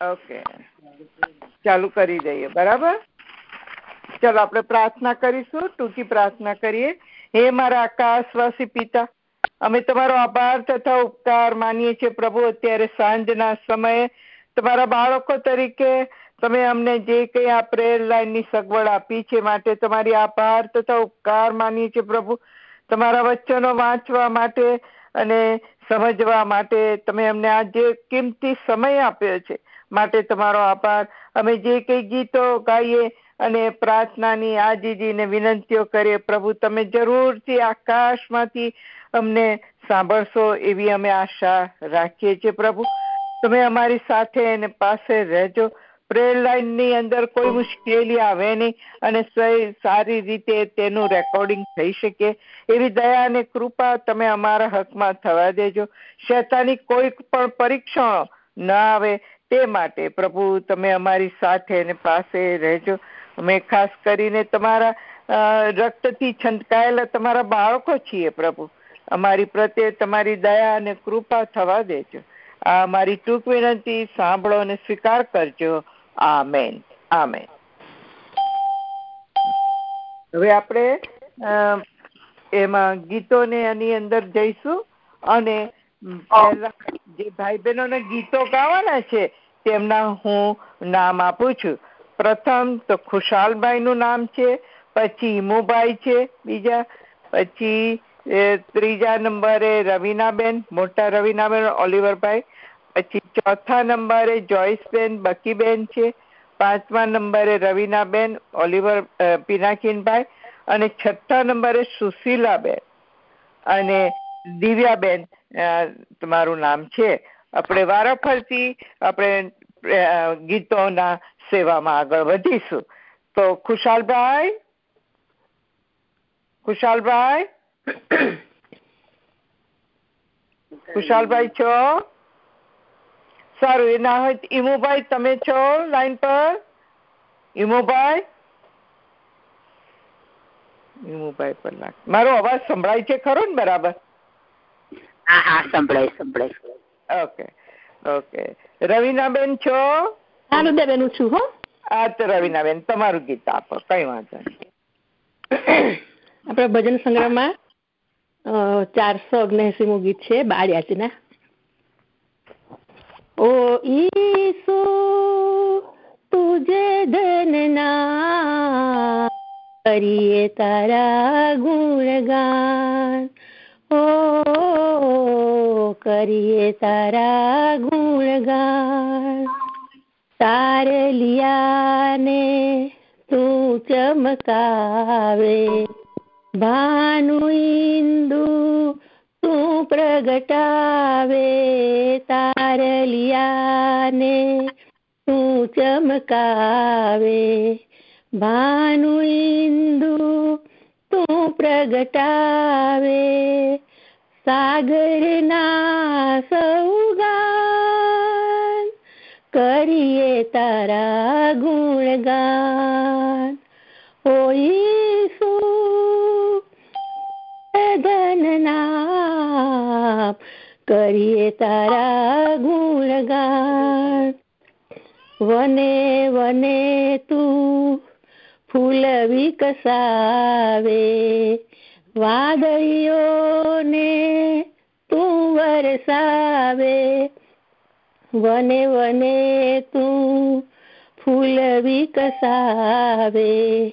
Okay, ચાલુ કરી દઈએ. બરાબર, ચાલો આપણે પ્રાર્થના કરીશું. ટૂંકી પ્રાર્થના કરીએ. હે મારા આકાશવાસી પિતા, અમે તમારો આભાર તથા ઉપકાર માનીએ છીએ પ્રભુ. અત્યારે સાંજના સમયે તમારા બાળકો તરીકે તમે અમને જે કઈ આ પ્રેયર લાઈન ની સગવડ આપી છે માટે તમારી આભાર તથા ઉપકાર માનીએ છીએ પ્રભુ. તમારા વચનો વાંચવા માટે અને સમજવા માટે તમે અમને આ જે કિંમતી સમય આપ્યો છે માટે તમારો આભાર. અમે જે કઈ ગીતો ગાઈએ અને પ્રાર્થનાની આજીજી ને વિનંતીઓ કરીએ પ્રભુ, તમે જરૂરથી આકાશમાંથી અમને સાંભળશો એવી અમે આશા રાખીએ છીએ પ્રભુ. તમે અમારી સાથે અને પાસે રહેજો. પ્રેયર લાઈન ની અંદર કોઈ મુશ્કેલી આવે નહીં અને સારી રીતે તેનું રેકોર્ડિંગ થઈ શકે એવી દયા અને કૃપા તમે અમારા હકમાં થવા દેજો. શૈતાની કોઈ પણ પરીક્ષણો ના આવે તે માટે પ્રભુ તમે અમારી સાથે અને પાસે રહેજો. અમે ખાસ કરીને તમારા રક્તથી છંટકાયેલા તમારા બાળકો છીએ પ્રભુ. અમારી પ્રત્યે તમારી દયા અને કૃપા થવા દેજો. આ મારી ટૂંક વિનંતી સાંભળો અને સ્વીકાર કરજો. Amen, amen. હવે આપણે એમાં ગીતોને એની અંદર જઈશું અને પહેલા જે ભાઈ બહેનોને ગીતો ગાવાના છે તેમના હું નામ આપું છું. પ્રથમ તો ખુશાલભાઈ નું નામ છે, પછી ઈમુભાઈ છે બીજા, પછી ત્રીજા નંબરે રવીનાબેન, મોટા રવીનાબેન ઓલિવરભાઈ, પછી ચોથા નંબરે જોઈસબેન બકીબેન છે, પાંચમા નંબરે રવીનાબેન ઓલિવર પિનાકીનભાઈ, અને છઠ્ઠા નંબરે સુશીલાબેન અને દિવ્યાબેન તમારું નામ છે. આપણે વારાફરતી આપણે ગીતોના સેવામાં આગળ વધીશું. તો ખુશાલભાઈ, ખુશાલભાઈ, ખુશાલભાઈ છો? સારું, એ ના હોય ઈમુભાઈ તમે છો લાઈન પર? ઈમુભાઈ, ઈમુભાઈ પર લાગ. મારો અવાજ સંભળાય છે ખરો ને બરાબર? હા, સંભળાય સંભળાય. Okay okay. રવીનાબેન છો? હા બેન છું. હો હા, તો રવીનાબેન તમારું ગીત આપો, કઈ વાંધો નહીં. આપડે ભજન સંગ્રહમાં 479 ગીત છે બાળ યાચના. ઓ ઈસુ તુજે ધનના કરીએ તારા ગુણગાન, ઓ કરીએ તારા ગુણગાન. તારે લિયાને તું ચમકાવે, ભાનુ ઇન્દુ તું પ્રગટાવે. તારલિયાને તું ચમકાવે, ભાનુ ઇન્દુ તું પ્રગટાવે. સાગરના સૌગાન કરીએ તારા ગુણગાન. ઓ ઈસુ ધનના કરીએ તારા ગુણગાન. વને વને તું ફૂલ વિકસાવે, વાદળીઓને તું વરસાવે. વને વને તું ફૂલ વિકસાવે,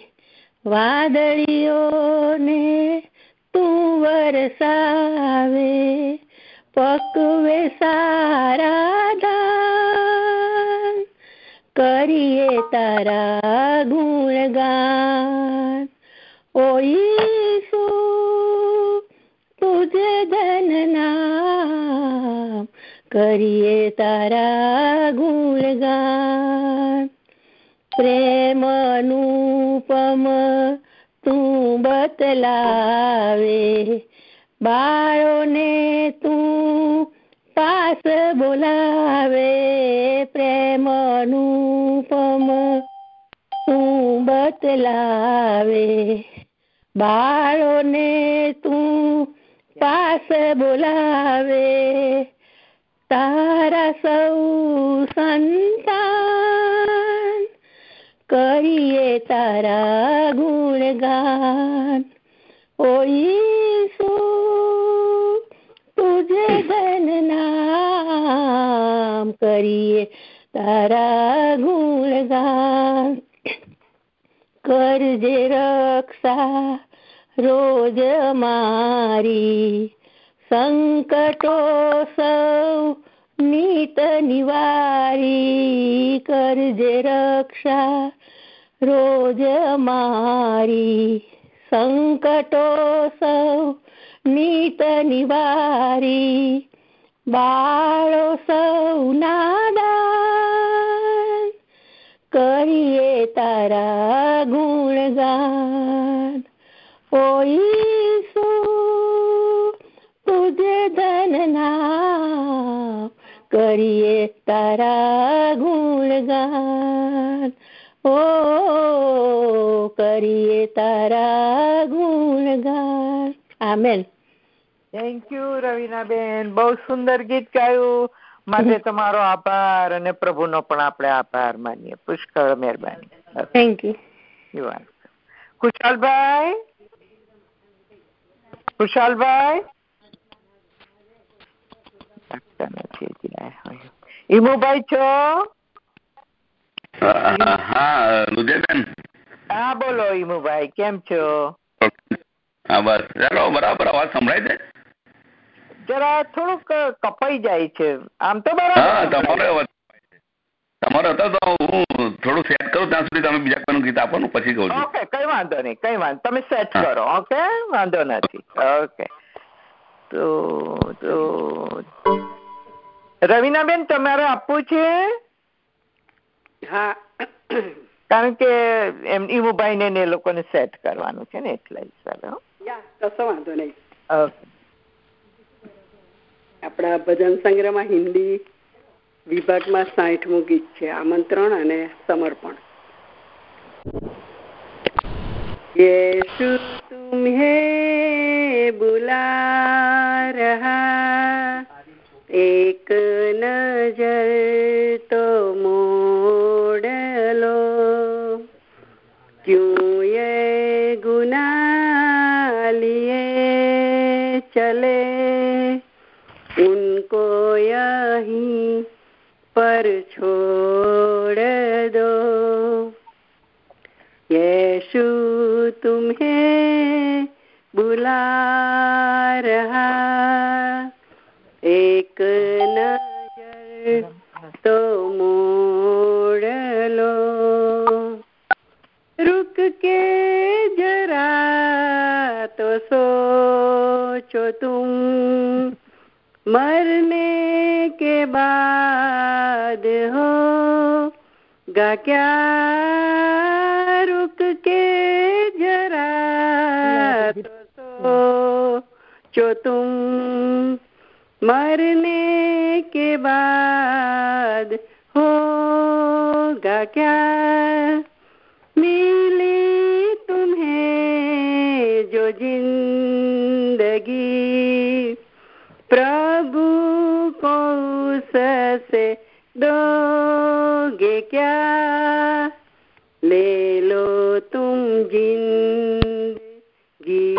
વાદળીઓને તું વરસાવે. પકવે સારા ધાન કરીએ તારા ગુણગાન. ઓ ઈસુ તુજે ધનના કરીએ તારા ગુણગાન. પ્રેમ અનુપમ તું બતલાવે, બાળોને તું પાસ બોલાવે. પ્રેમ અનુપમ તું બતલાવે, બાળોને તું પાસ બોલાવે. તારા સૌ સંતાન કરીએ તારા ગુણગાન ઓ ઈસુ તુજે ધનનામ કરીએ તારા ગુણગાન કરજે રક્ષા રોજ મારી સંકટો સૌ નીત નિવારી કરજે રક્ષા રોજ મારી સંકટો સૌ નીત નિવારી બાળો સૌ નાદાન કરીએ તારા ગુણગાન ઓ ઈસુ તુજે ધનનામ કરીએ તારા ગુણગાન ઓ કરીએ તારા ગુણગાન આમેન. થેન્ક યુ રવીનાબેન, બહુ સુંદર ગીત ગાયું. માટે તમારો આભાર અને પ્રભુનો પણ આપણે આભાર માનીએ. પુષ્કળ મહેરબાની. Thank you. ખુશાલભાઈ, ખુશાલભાઈ ઈમુભાઈ છો? હા લુજેબેન. હા બોલો ઈમુભાઈ, કેમ છો? હા બસ ચાલો, બરાબર અવાજ સંભળાય છે? જરા થોડુંક કપાઈ જાય છે. આમ તો હા બરાબર. તમારો અવાજ તમારો હતો તો હું થોડું સેટ કરું ત્યાં સુધી તમે બીજા કોઈનું ગીત આપો ને પછી કહું છું. ઓકે, કઈ વાંધો નહીં, કઈ વાંધો, તમે સેટ કરો. ઓકે, વાંધો નથી. ઓકે, તો રવીનાબેન તમારે આપવું છે? હા, કારણ કે એમ ઈમુભાઈ ને એ લોકોને સેટ કરવાનું છે ને, એટલે હિસાબે. કશો વાંધો નહીં. ઓકે. આપણા ભજન સંગ્રહમાં હિન્દી વિભાગમાં 60મું ગીત છે, આમંત્રણ અને સમર્પણ. यीशु तुम्हें बुला रहा, एक नजर तो मोड़ लो, क्यों ये गुनाह लिए चले, उनको यहीं पर छोड़ दो. यीशु तुम्हें बुला रहा, एक नजर तो मोड़ लो, रुक के जरा तो सोचो तुम, मरने के बाद होगा क्या, रुक के जरा तो सोचो तुम, मरने के बाद होगा क्या, मिली तुम्हें जो जिंदगी, प्रभु को उससे दोगे क्या, ले लो तुम जिंदगी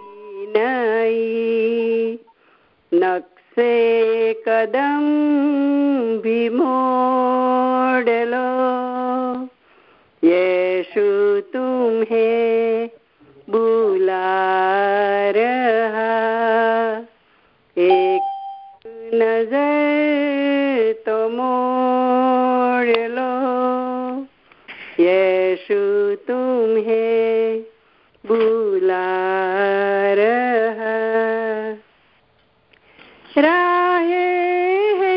नई, नक्शे कदम भी मोड़ लो, यीशु तुम्हें बुला रहा, एक नजर तो मोड़ लो, यीशु तुम्हें बुला रहा, राहें है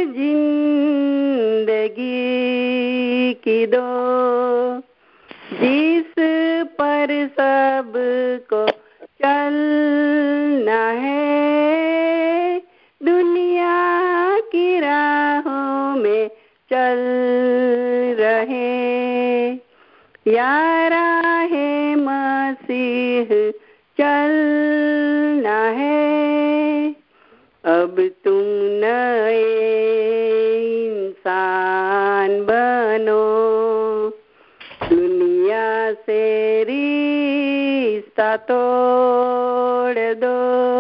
जिंदगी की दो, जिस पर सबको चलना है, दुनिया की राहों में चल रहे, या राहे मसीह चलना है, अब तुम नए इंसान बनो, दुनिया से रिश्ता तोड़ दो,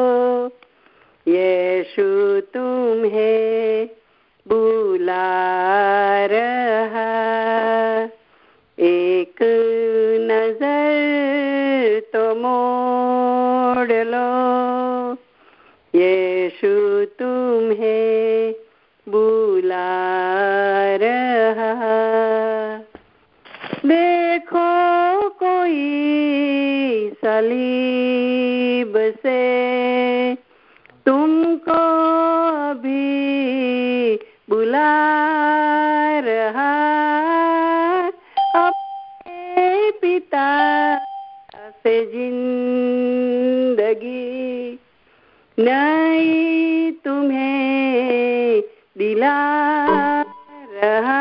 यीशु तुम्हें बुला रहा, एक नजर तो मोड़ लो, यीशु तुम्हें बुला रहा। देखो कोई सलीब से तुमको भी बुला रहा, अपने पिता से जिंदगी नहीं तुम्हें दिला रहा,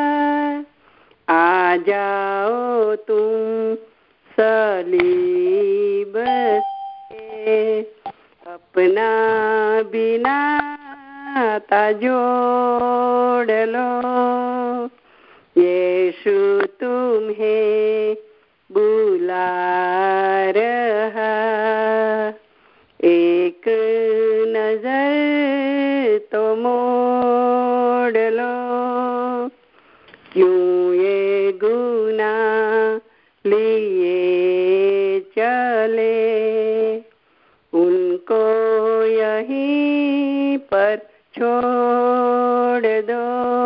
आ जाओ तुम सलीब से, अपना बिना जोड़ लो, यीशु तुम्हें बुला रहा, एक नजर तो मोड़ लो, क्यों ये गुनाह लिए चले, उनको यहीं पर छोड़ दो,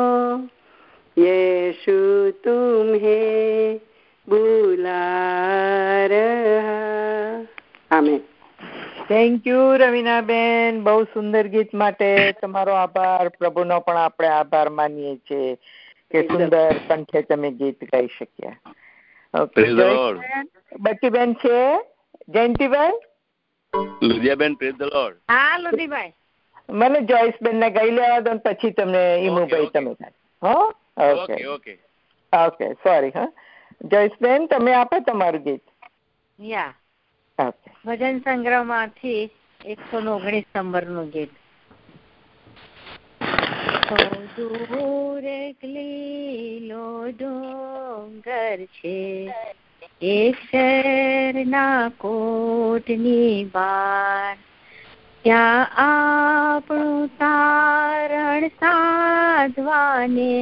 यीशु तुम्हें बुला रहा। आमेन. થેન્ક યુ રવીનાબેન, બહુ સુંદર ગીત માટે તમારો આભાર. પ્રભુનો પણ આપણે આભાર માનીએ છીએ કે સુંદર કંઠે તમે ગીત ગાઈ શક્યા. બચ્ચીબેન છે, Jayantibhai, Ludhiyaben, praise the lord. હા લુધીભાઈ, મને જોઈસબેન ને ગાઈ લેવા દો, પછી તમને ઈમુભાઈ તમે હો. Okay okay okay, sorry. હા જોઈસબેન, તમે આપો તમારું ગીત. Yeah okay. ભજન સંગ્રહ માંથી 119 નંબરનું ગીત. દૂર એક લીલો ડુંગર છે, એક શહેરના કોટની બાર, ત્યાં આપણું તારણ સાધવાને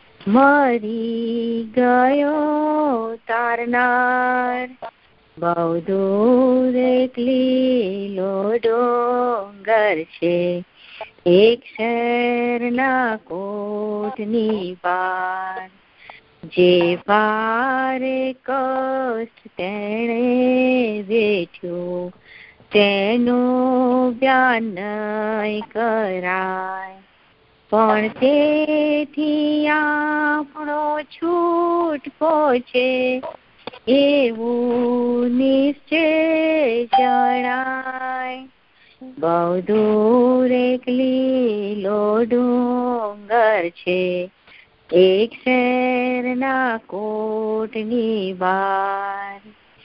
મરી ગયો તારનાર. બહુ દૂર એક લીલો ડુંગર છે, એક શહેરના કોટની બાર, જે ભારે કષ્ટ તેણે વેઠ્યું તેનું જ્ઞાન નહીં કરાય, પણ તેથી આપણો છૂટકો છે એવું નિશ્ચય જણાય. બહુ દૂર એક લીલો ડુંગર છે, એક શહેરના કોટની બાર,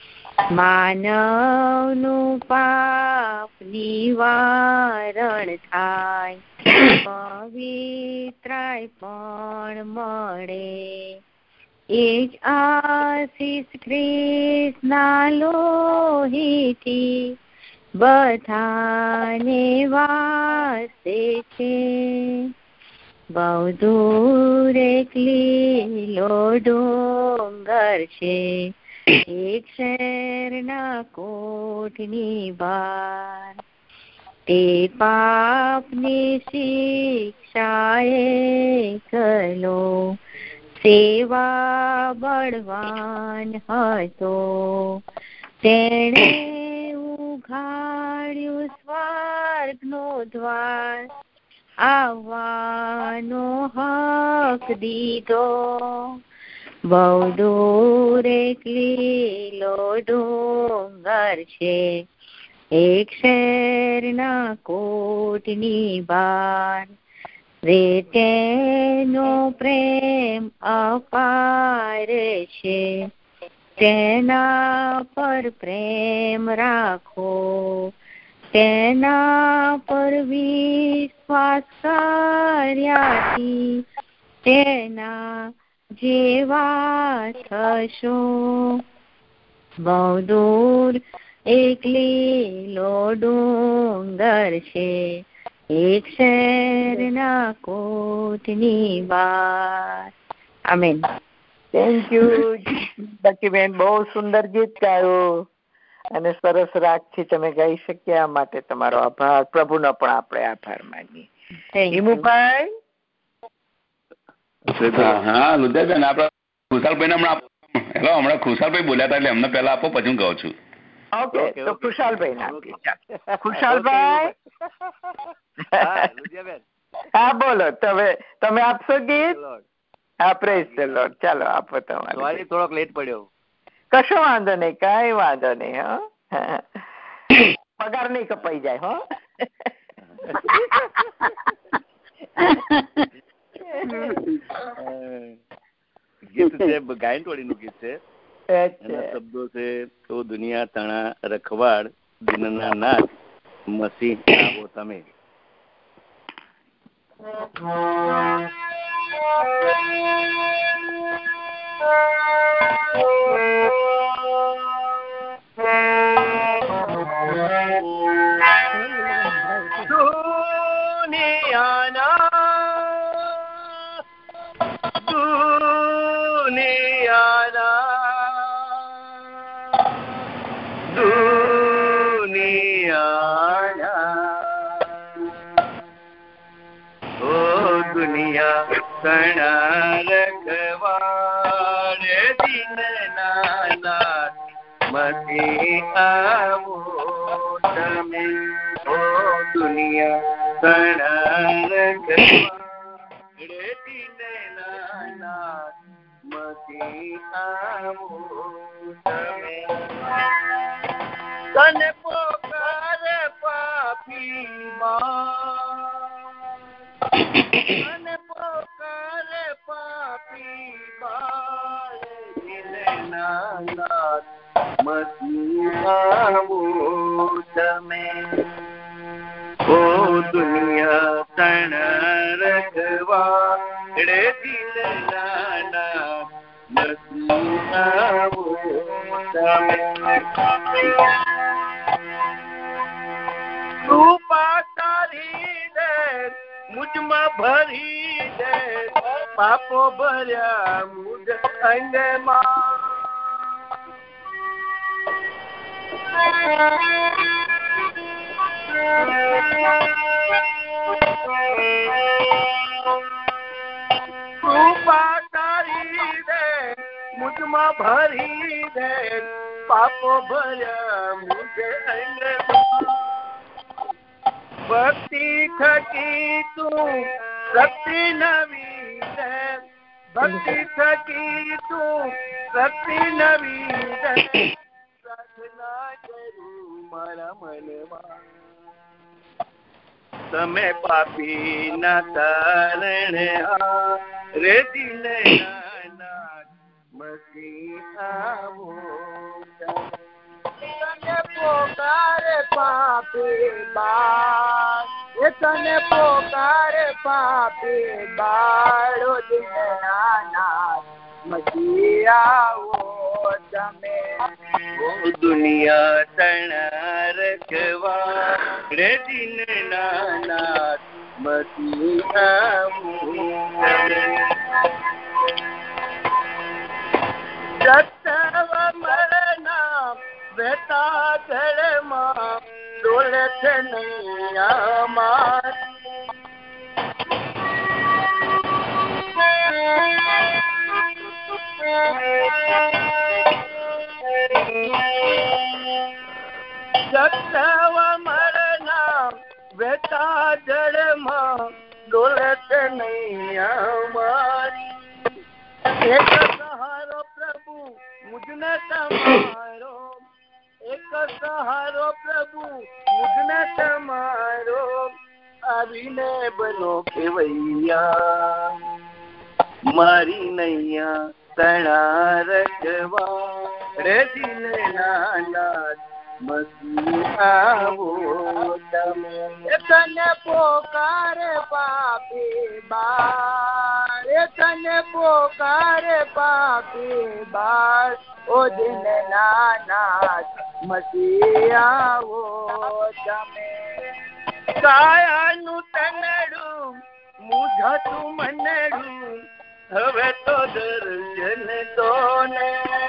માનવનું પાપ નિવારણ થાય, પવિત્રાય પણ મળે, એ જ આશીષ ખ્રિસ્તના લોહીથી બધાને વાસે છે. બહુ દૂર એક લીલો ડુંગર છે, એક શહેરના કોટની બાર, તે પાપની શિક્ષાએ કલો સેવા બળવાન હતો, તેણે ઉઘાડ્યું સ્વર્ગનો દ્વાર, આવવાનો હક દીધો. બહુ દૂર એક લીલો ડુંગર છે, એક શહેરના કોટની બાર, રે તેનો પ્રેમ અપાર છે, તેના પર પ્રેમ રાખો, તેના પર વિશ્વાસ કર્યાથી તેના જેવા થશો. બહુ દૂર એક લીલો ડુંગર છે, એક શહેરના કોટની બહાર. આમેન. થેન્ક યુ બકીબેન, બહુ સુંદર ગીત ગાયું અને સરસ રાગથી તમે ગાઈ શક્યા, માટે તમારો આભાર. પ્રભુનો પણ આપણે આભાર માનીએ. હિમુભાઈ. હા લુજાબેન, આપડા ખુશાલભાઈ હમણાં ખુશાલભાઈ બોલ્યા હતા એટલે અમને પેલા આપો, પછી હું કહું છું. ઓકે, તો ખુશાલભાઈ ના આપીએ. ખુશાલભાઈ. હા બોલો, તમે આપશો ગીત? હા, પ્રેઝ ધ લોર્ડ. ચાલો આપો તમારે. થોડોક લેટ પડ્યો. કશો વાંધો નહીં, કઈ વાંધો નહીં. હા, પગાર નહીં કપાઈ જાય. હો ગીત છે ગાયનટોળી નું ગીત છે. એના શબ્દો છે, તો દુનિયા તણા રખવાડ દિનના નાથ મસીહ આવો તમે. દુનિયા તણા રખવાડ દિનના નાથ મસીહ આવો તમે. ઓ દુનિયા તણા રખવાડ દિનના નાથ મસીહ આવો તમે. તને પોકાર પાપી અને પોકાર પાપી બાળ દિલના નાથ મસીહ આવો તમે. ઓ દુનિયા તણ રખવાડ દિલના નાથ મસીહ આવો તમે. કૃપા તારી દે મુજમાં ભરી દે, પાપો ભર્યા મુજ અંગમાં. કૃપા તારી દે મુજમાં ભરી દે, પાપો ભર્યા મુજ અંગમાં. ભક્તિ થકી તું શક્તિ નવી દે, ભક્તિ થકી તું શક્તિ નવી દે. પ્રાર્થના કરું મારા મનમાં, તમે પાપી ના તારણે રે દિલના નાથ મસીહ આવો. તને પોકારે પાપી બાળ, તને પોકારે પાપી બાળો દિલના નાથ મસીહ આવો તમે. દુનિયા તણા રખવાડ દિલના નાથ મસીહ આવો તમે. સત્તવ મરના વહેતા જળમાં ડોલે છે નૈયા મારી. સત્તવ મરના વહેતા જળમાં ડોલે છે નૈયા મારી. એક સહારો પ્રભુ મુજને તમારો, એક સહારો પ્રભુ મુજને તમારો, આવીને બનો કેવૈયા. મારી નૈયા તણા રખવાડ દિલના નાથ મસી આવો તમે. તને પોકારે પાપી બાળ, તને પોકારે પાપી બાળ, ઓ દિન નાના મસી આવો તમે. કાયાનું તનડું મૂંઝાતું મનડું, હવે તો દર્શન દોને.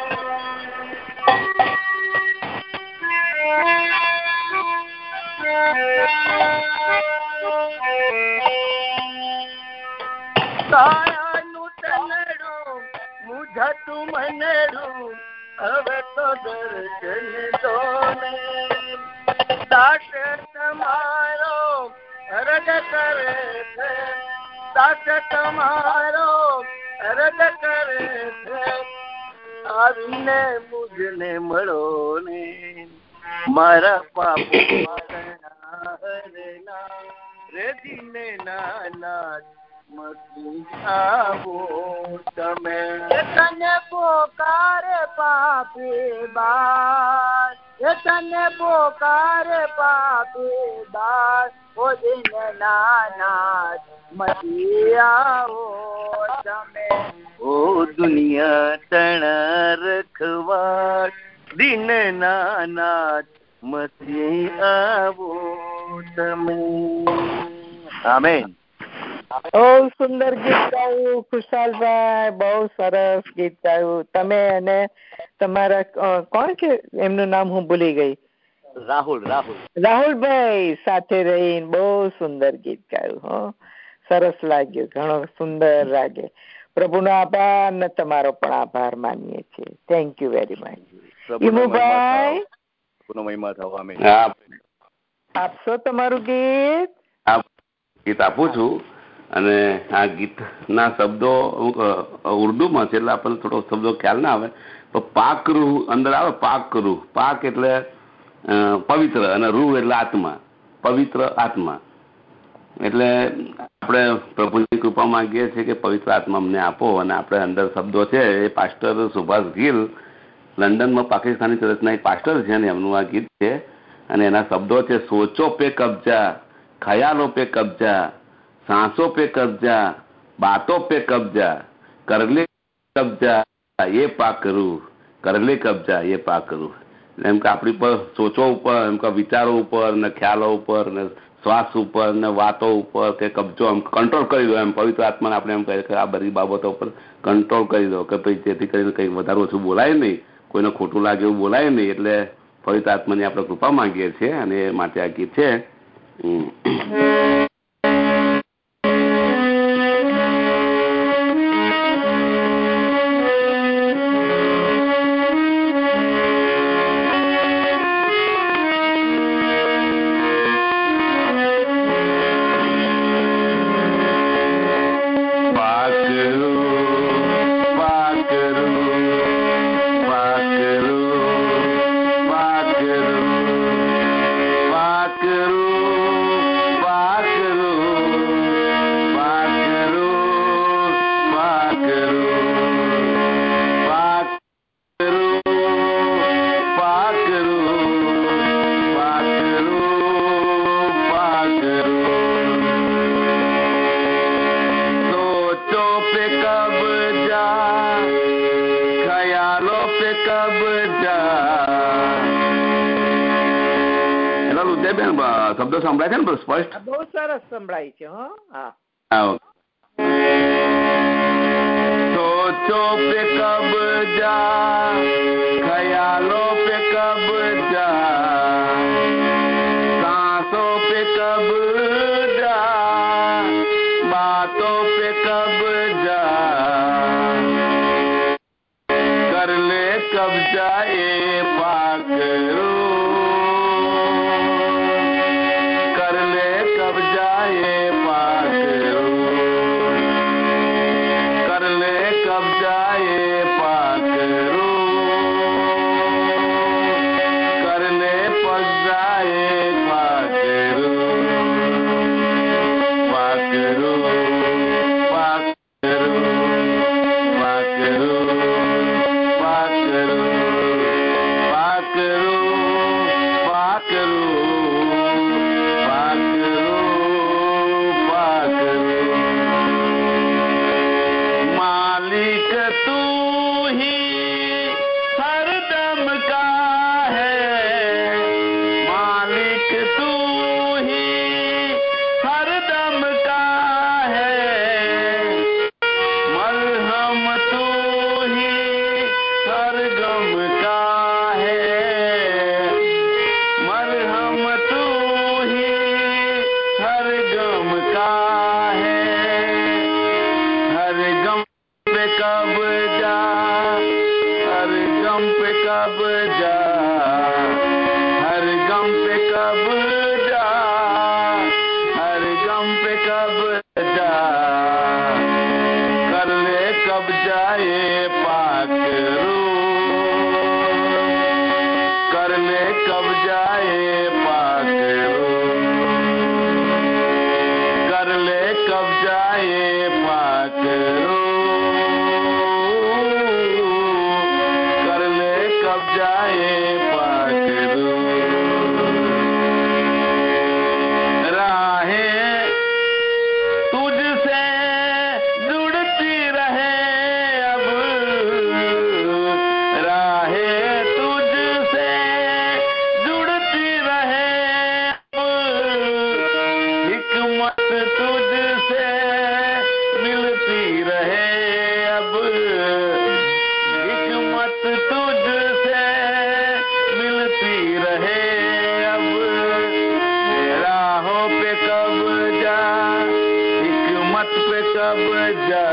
કાયાનું તનડું મૂંઝાતું મનડું, હવે તો દર્શન દોને. દાસ તમારો અરજ કરે છે, દાસ તમારો અરજ કરે છે, આવીને મુજને મળો ને. મારા પાપો હરના રે દિને નાના મસી આવો તમે. તને પોકારે પાપી બાળ, તને પોકારે પાપી બાળ, ઓ દિન નાના મસી આવો તમે. ઓ દુનિયા તણા રખવાડ, દિન નાના મસી આવો તમે. આમેન. બહુ સુંદર ગીત ગાયું ખુશાલભાઈ, બહુ સરસ ગીત ગાયું તમે. અને તમારા કોણ છે એમનું નામ હું ભૂલી ગઈ? રાહુલભાઈ સાથે રહીને બહુ સુંદર ગીત ગાયું. હો, સરસ લાગ્યું, ઘણો સુંદર લાગે. પ્રભુનો આભાર ને તમારો પણ આભાર માનીએ છીએ. Thank you very much. Imubhai આપશો તમારું ગીત? ગીત આપું છું. અને આ ગીતના શબ્દો ઉર્દુમાં છે એટલે આપણને થોડો શબ્દો ખ્યાલ ના આવે, તો પાક રૂહ અંદર આવે. પાક રૂહ, પાક એટલે પવિત્ર અને રૂહ એટલે આત્મા, પવિત્ર આત્મા. એટલે આપણે પ્રભુની કૃપા માંગીએ છીએ કે પવિત્ર આત્મા અમને આપો. અને આપણે અંદર શબ્દો છે એ પાસ્ટર સુભાષ ગિલ, લંડનમાં પાકિસ્તાની ચર્ચના એક પાસ્ટર છે ને એમનું આ ગીત છે. અને એના શબ્દો છે: સોચો પે કબજા, ખ્યાલો પે કબજા, सांसों पे कब्जा, बातों पे कब्जा, कर ले कब्जा ये पाक करूँ, कर ले कब्जा ये पाक करूँ. એમ કે આપણી પર સોચો ઉપર, એમ કે વિચારો ઉપર ને ખ્યાલો ઉપર ને શ્વાસ ઉપર ને વાતો ઉપર કે કબજો એમ કંટ્રોલ કરી દો. એમ પવિત્ર આત્માને આપણે એમ કહે કે આ બધી બાબતો ઉપર કંટ્રોલ કરી દો કે ભાઈ જેથી કરીને કંઈ વધારે ઓછું બોલાય નહીં, કોઈને ખોટું લાગે એવું બોલાય નહીં. એટલે પવિત્ર આત્માની આપણે કૃપા માંગીએ છીએ અને એ માટે આ ગીત છે. શબ્દો સંભળાય છે ને સ્પષ્ટ? બહુ સરસ સંભળાય છે. હા, सोचो पे कब्जा, ख्यालों पे कब्जा, सांसों पे कब्जा, बातों पे कब्जा, कर ले कब्जा ये पाक Karo ही हरदम का है, मालिक तू ही हरदम का है, मरहम तू ही हर गम का है, मरहम तू ही हर गम का है, हर गम पे कब जा, हर गम पे कब जा, हर गम पे कब जा, हर गम पे कब जा, कर ले कब जाए पाक रूह, कर ले कब जाए पाक रूह, कर ले कब जाए पाक रूह, कर ले कब जाए पाक रूह। राहें तुझसे जुड़ती रहे अब, राहें तुझसे जुड़ती रहे अब, हिकमत तुझसे मिलती रहे अब, हिकमत तुझसे मिलती रहे अब, राहों पे कब जा, हिकमत पे कब जा,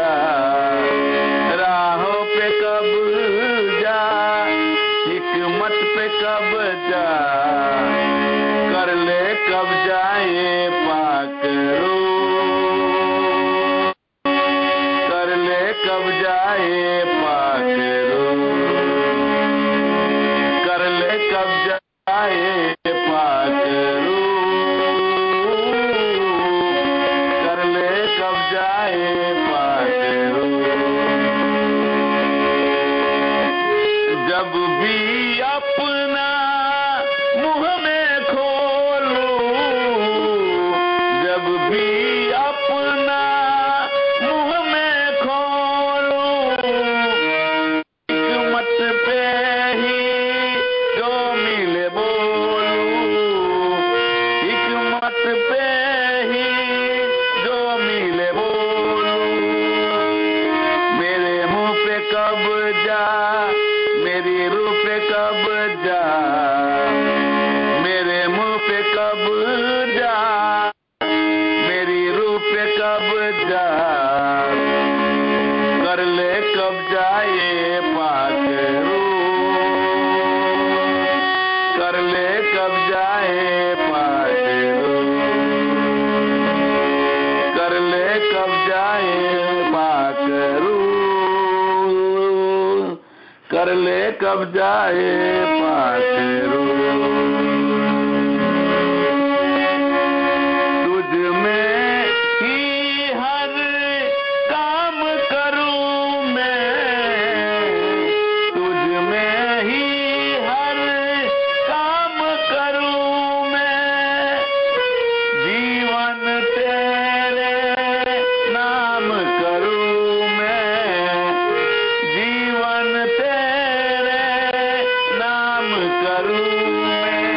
राहों पे कब जा, हिकमत पे कब जा, कर ले कब जाए पाक रूह, कर ले कब जाए पाक रूह, कर ले कब जाए पाक रूह, कर ले कब जाए पाक रूह। जब भी अपना मुँह में खोलूं, जब भी अपना मुँह में खोलूं, हिकमत पे ही जो मिले बोलूं, हिकमत पे ही जो मिले बोलूं, मेरे मुंह पे कब जा, मेरी रूह पे कब जा, मेरे मुंह पे कब जा, मेरी रूह पे कब जा, कर ले कब जाए पाक रूह, कर ले कब जाए पाक रूह, कर ले कब जाए पाक रूह, कर ले कब जाए पाक रूह। तुझ में ही हर काम करूं मैं, तुझ में ही हर काम करूं मैं, जीवन तेरे नाम करूं मैं, जीवन तेरे नाम करूं मैं,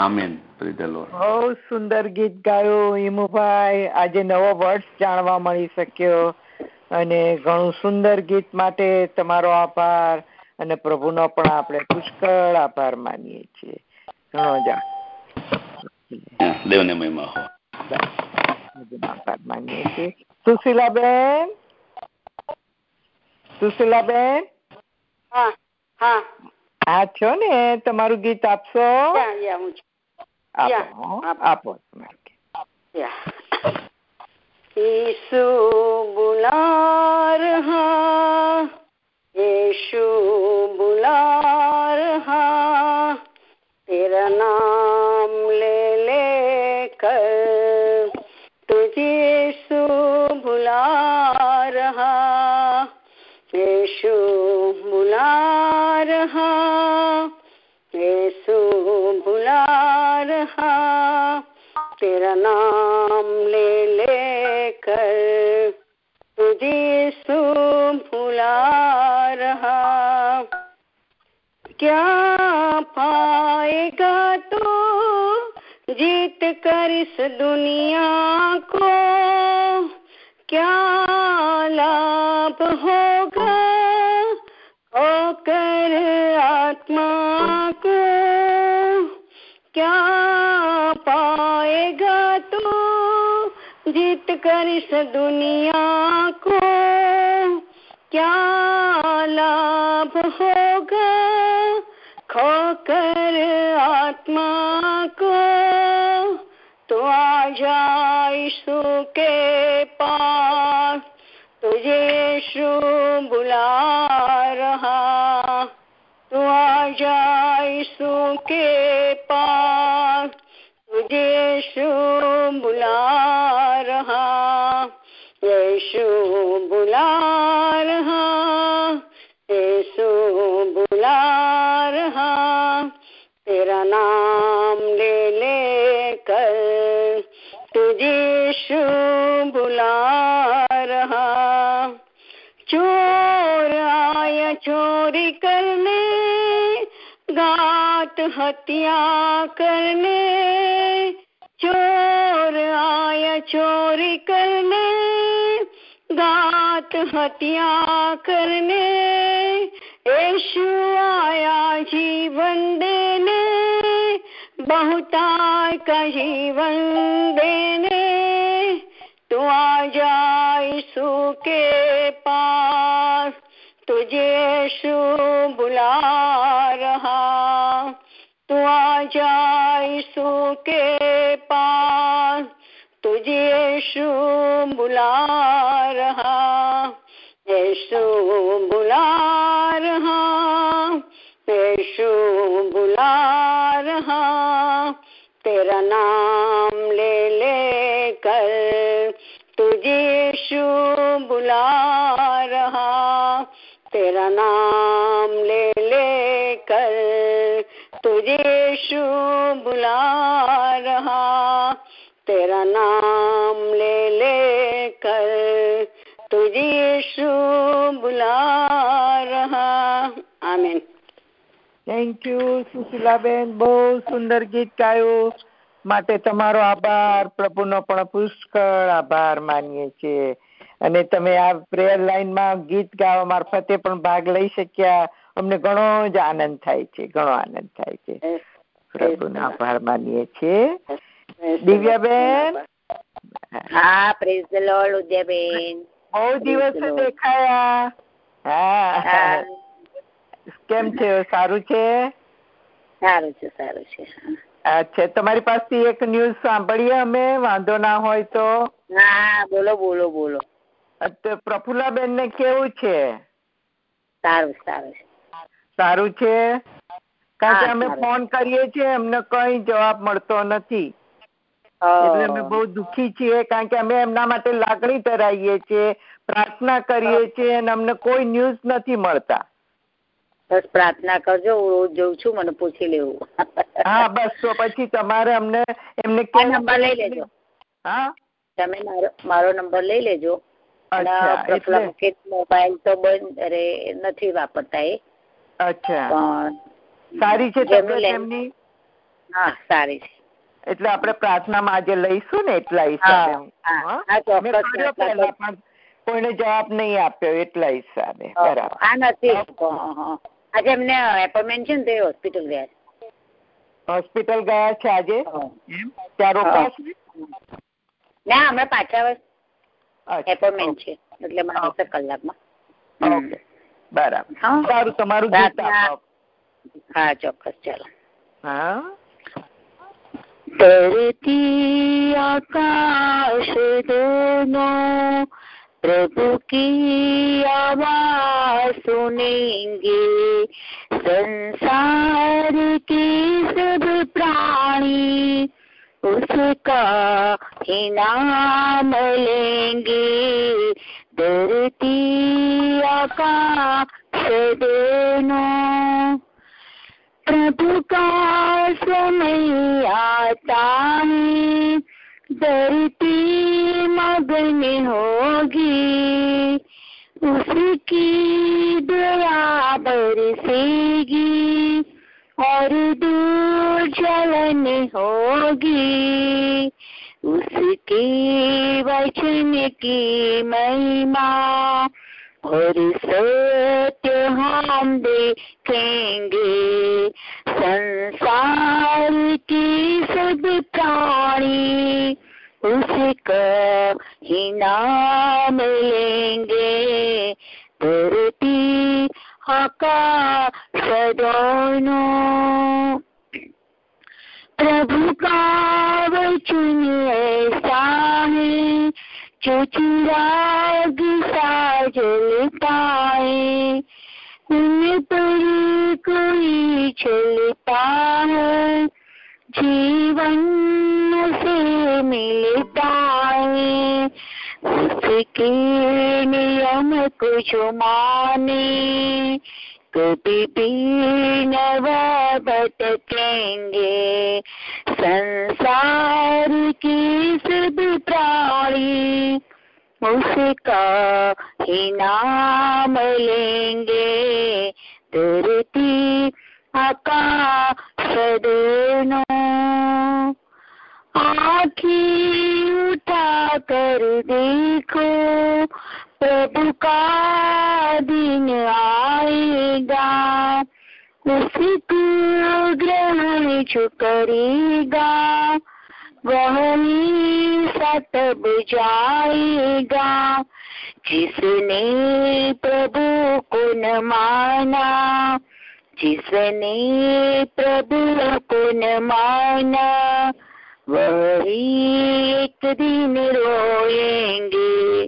આમેન. Praise the lord. બહુ સુંદર ગીત ગાયું હિમુભાઈ. આજે નવો વર્ડ્સ જાણવા મળી શક્યો અને ઘણું સુંદર ગીત માટે તમારો આભાર અને પ્રભુનો પણ આપણે પુષ્કળ આભાર માનીએ છીએ. ઘણો દેવને મહિમા હો. આભાર માનીએ છીએ. સુશીલાબેન, સુશીલાબેન હા છો ને, તમારું ગીત આપશો? આપો. यीशु बुला रहा, यीशु बुला रहा, तेरा नाम ले ले कर तुझे यीशु बुला रहा, यीशु बुला रहा, यीशु बुला रहा, तेरा नाम ले ले कर तुझे यीशु बुला रहा. क्या पाएगा तू जीत कर इस दुनिया को, क्या लाभ होगा होकर आत्मा को, क्या पाएगा तू जीत कर इस दुनिया को, क्या लाभ होगा खोकर आत्मा को. तो आजा यीशु के पास तुझे यीशु बुला रहा, तू आजा यीशु के पास तुझे यीशु बुला रहा, यीशु बुला रहा, यीशु बुला रहा, तेरा नाम ले ले कर तुझे यीशु बुला रहा. चोर आया चोरी करने, घात हत्या करने, चोर आया चोरी करने, घात हत्या करने, यीशु आया जीवन देने, बहुताय का जीवन देने. तू आजा यीशु के पास तुझे यीशु बुला रहा, तू आजा यीशु के पास तुझे यीशु बुला रहा, यीशु बुला रहा, यीशु बुला रहा, तेरा नाम ले ले कर तुझे यीशु बुला रहा, तेरा नाम ले ले कर तुझे यीशु बुला रहा, तेरा नाम ले ले कर तुझे यीशु बुला रहा. आमीन. Thank you Sushilaben. બહુ સુંદર ગીત ગાયું માટે તમારો આભાર. પ્રભુનો પણ પુષ્કળ આભાર માનીએ છીએ. અને તમે આ પ્રેયર લાઈનમાં ગીત ગાવા મારફતે પણ ભાગ લઈ શક્યા. અમને ઘણો જ આનંદ થાય છે, ઘણો આનંદ થાય છે. પ્રભુનો આભાર માનીએ છીએ. દિવ્યાબેન. હા, પ્રેઝ ધ લોર્ડ ઉદયબેન. બહુ દિવસે દેખાયા. હા, કેમ છે? સારું છે? સારું છે, સારું છે. અચ્છા, તમારી પાસેથી એક ન્યૂઝ સાંભળીએ અમે, વાંધો ના હોય તો? હા, બોલો બોલો બોલો. પ્રફુલ્લાબેન ને કેવું છે? સારું સારું છે. સારું છે? કારણ કે અમે ફોન કરીએ છીએ, અમને કઈ જવાબ મળતો નથી, એટલે અમે બહુ દુઃખી છીએ. કારણ કે અમે એમના માટે લાગણી ધરાવીએ છીએ, પ્રાર્થના કરીએ છીએ અને અમને કોઈ ન્યૂઝ નથી મળતા. બસ પ્રાર્થના કરજો, હું રોજ જોઉં છું, મને પૂછી લેવું. હા, બસ તો પછી તમારે એમને નંબર લઈ લેજો. હા, તમે મારો નંબર લઈ લેજો. મોબાઈલ તો બંધ નથી વાપરતા એ. અચ્છા, સારી છે તબિયત એમની? હા સારી છે. એટલે આપણે પ્રાર્થનામાં આજે લઈશું ને એટલા હિસાબે. પણ કોઈને જવાબ નહીં આપ્યો એટલા હિસાબે. બરાબર. આ નથી આજે એમને એપોઇન્ટમેન્ટ છે ને તે હોસ્પિટલ ગયા. હોસ્પિટલ ગયા છે આજે? ત્યાં રોકાશે? ના હમણાં પાછા એપોઇન્ટમેન્ટ છે એટલે 12 કલાકમાં. બરાબર. સારું, તમારું ગીત આપો. હા ચોક્કસ. ચાલો. હા. धरती आकाश दोनों प्रभु की आवाज सुनेंगे, संसार के सब प्राणी उसका ही नाम लेंगे. धरती आकाश दोनों प्रभु का समय आता है, धरती मगन होगी, उसकी दया बरसेगी और दूर जलन होगी. उसके वचन की महिमा और सत्य हम देखेंगे. संसार की सब प्राणी उसका ही नाम लेंगे. धरती आकाश दोनों प्रभु का वचन ऐसा है जो चिराग सा जलता है, उन पर कोई चलता है, जीवन से मिलता है. उसके नियम को जो माने कभी भी न वह भटकेंगे. संसार की सब प्राणी उसका ही नाम लेंगे. धरती आकाश दोनों आँखें उठा कर देखो, प्रभु का दिन आएगा. उसको ग्रहण जो करेगा वही तब जाएगा. जिसने प्रभु को न माना, जिसने प्रभु को न माना, वही एक दिन रोएंगे.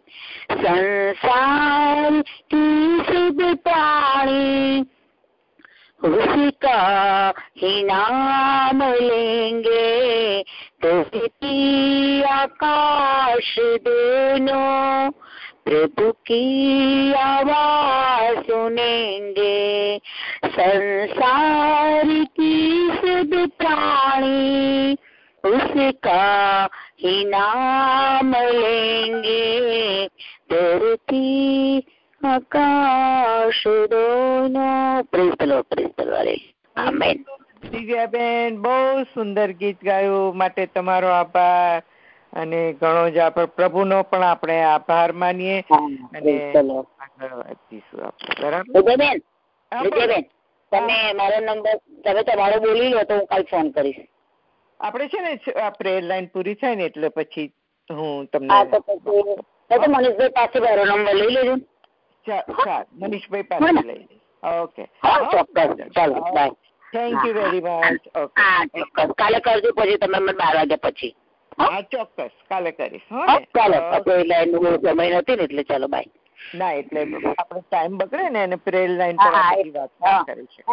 संसार की सब प्राणी उसका ही नाम लेंगे. धरती आकाश दोनों प्रभु की आवाज सुनेंगे. संसार की सब प्राणी उसका ही नाम लेंगे. धरती आकाश दोनों. Praise the lord. Amen. Divyaben, બહુ સુંદર ગીત ગાયું, માટે તમારો આભાર. અને ઘણો જ આપણે પ્રભુનો પણ આપણે આભાર માનીએ અને આગળ વધીશું આપણે. બરાબર. વિજયબેન, તમે મારો નંબર તમે તમારો બોલી લો તો હું કાલ ફોન કરીશ. આપણે છે ને આ પ્રેયર લાઈન પૂરી થાય ને એટલે પછી હું તમને મનીષભાઈ પાસે મારો નંબર લઈ લેજો. મનીષભાઈ પાસે લઈ લઈશ. ઓકે, ચોક્કસ. ચાલો, bye. Thank you very much. Okay, ચોક્કસ કાલે કરજો પછી તમે 12 વાગ્યા પછી. હા ચોક્કસ કાલે કરીશ. ચાલો, સમય નથી ને એટલે ચાલો બાય. ના એટલે આપણે ટાઈમ બગડે ને અને પ્રેયર લાઈન પર વાત કરીશું.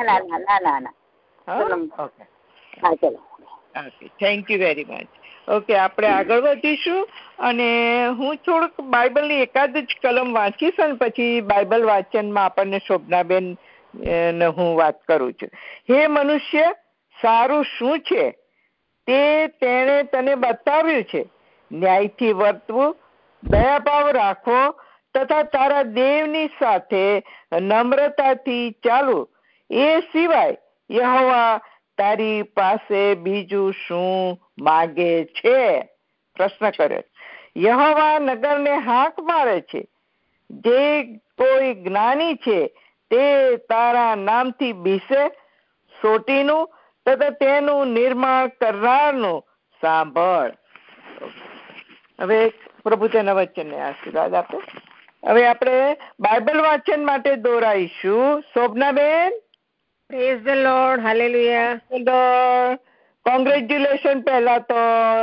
ઓકે, હા ચલો. Okay, thank you very much. Okay, આપણે આગળ વધીશું અને હું થોડુંક બાઇબલની એકાદ જ કલમ વાંચીશ અને પછી બાઇબલ વાંચનમાં આપણને શોભનાબેન હું વાત કરું છું. હે મનુષ્ય, સારું શું છે તે તેણે તને બતાવ્યું છે. ન્યાયથી વર્તવું, દયાભાવ રાખવો તથા તારા દેવની સાથે નમ્રતાથી ચાલવું. એ સિવાય યહોવા તારી પાસે બીજું શું માગે છે? પ્રશ્ન કર્યો. યહોવા નગરને હાક મારે છે. જે કોઈ જ્ઞાની છે તે તારા નામથી બીસે. સોટીનું તથા તેનું નિર્માણ કરનારનું સાંભળ. હવે પ્રભુ તેના વચનને આશીર્વાદ આપે. હવે આપણે બાઇબલ વાંચન માટે દોરાઈશું. Shobhanaben, praise the Lord, hallelujah. Congratulation. પહેલા તો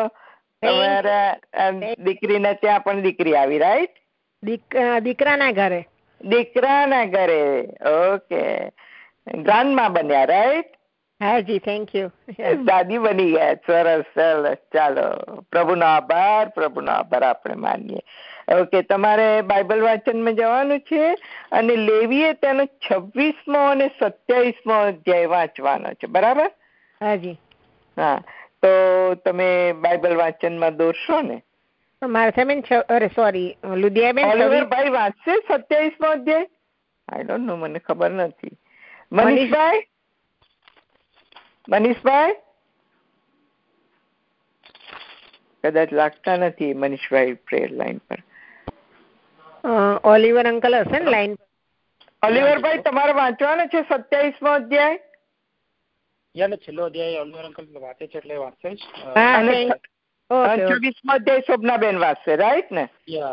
તમારા દીકરીને ત્યાં પણ દીકરી આવી, રાઈટ? દીકરાના ઘરે. દીકરાના ઘરે. ઓકે. ગ્રાન્ડમાં બન્યા, રાઈટ? હાજી, થેન્ક યુ. દાદી બની ગયા. સરસ સરસ. ચાલો, પ્રભુનો આભાર, પ્રભુનો આભાર આપણે માનીએ. ઓકે, તમારે બાઇબલ વાંચનમાં જવાનું છે અને લેવીએ તેનો 26મો અને 27મો અધ્યાય વાંચવાનો છે, બરાબર? હાજી. હા, તો તમે બાઇબલ વાંચનમાં દોરશો ને? માર્થાબેન, સોરી, લુધિયાબેન, ઓલિવરભાઈ વાંચશે 27મો અધ્યાય? આઈ ડોન્ટ નો, મને ખબર નથી. મનીષભાઈ કદાચ લાગતા નથી. મનીષભાઈ પ્રેયર લાઈન પર. ઓલિવર અંકલ હશે ને લાઈન પર? ઓલિવરભાઈ, તમારે વાંચવાનો છે 27મો અધ્યાય? છેલ્લો અધ્યાય ઓલિવર અંકલ વાંચે છે એટલે વાંચે જ. 26મો અધ્યાય શોભનાબેન વાંચશે, રાઈટ ને?